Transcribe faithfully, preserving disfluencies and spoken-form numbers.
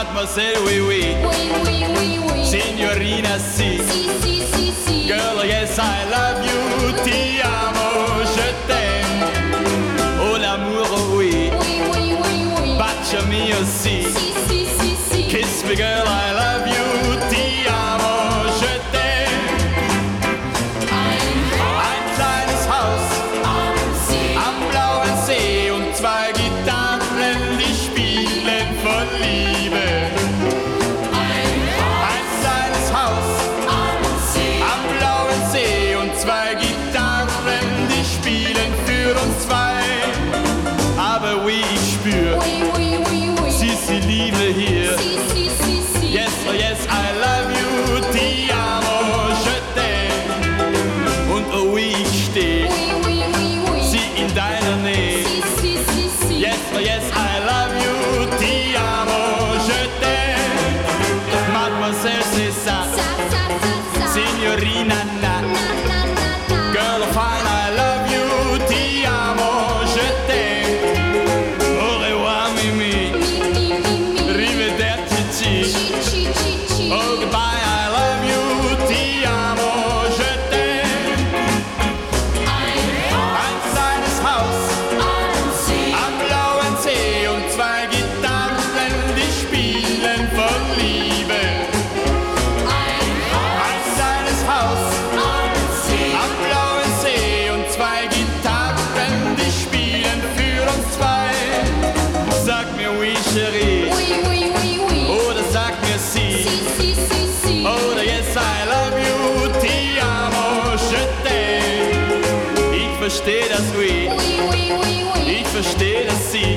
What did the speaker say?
Mademoiselle, oui, oui. Oui, oui, oui, oui. Signorina, si. Si, si, si, si. Girl, yes, I love you. Ti amo, je t'aime. Oh, l'amour, oh, oui. Oui, oui, oui, oui. Baciami aussi. Si, si, si, si. Kiss me, girl, I love you. Ti amo, je t'aime. Ein kleines Haus Am See. am blauen See und zwei Gitarren, die spielen von Liebe. Ein kleines Haus Am See. am blauen See und zwei Gitarren, die spielen für uns zwei. Aber wie ich spür, Oui, oui, oui, oui. sie ist die Liebe hier. Si, si, si, si. Yes, oh yes, I love you, ti amo, je t'aime. Und oh wie ich steh, Oui, oui, oui, oui. sie in deiner Nähe. Si, si, si, si. Yes, oh yes, I love you, ti amo, je t'aime. Mademoiselle, c'est ça, Sa, sa, sa, sa. signorina, na. Na, na, na, na. Girl, fine, I love you, ti amo, je t'aime. Au revoir, Mimi, Mi, mi, mi, mi. arrivederci, ci. Ci, ci, ci, ci. Oh, goodbye, I love you, ti amo, je t'aime. Ein kleines Haus Am See. am blauen See und zwei Gitarren, die spielen von Liebe. Ein kleines Haus Am See. am blauen See und zwei Gitarren, die spielen für uns zwei. Sag mir oui, chérie, Oui, oui, oui, oui. oder sag mir sie, Si, si, si, si. oder yes, I love you, ti amo, je t'aime. Ich versteh das oui, Oui, oui, oui, oui. ich versteh das sie.